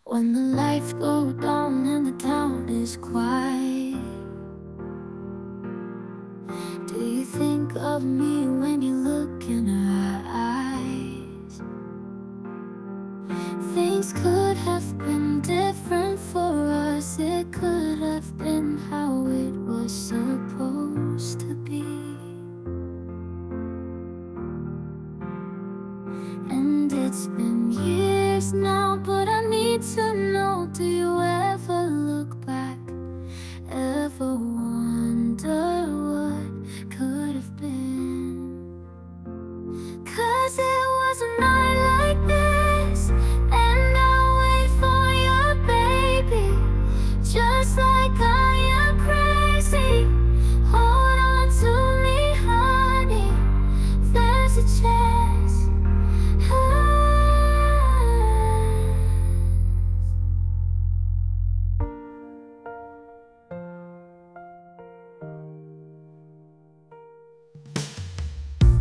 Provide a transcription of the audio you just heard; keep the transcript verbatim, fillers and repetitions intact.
When the lights go down and the town is quiet, do you think of me when you look in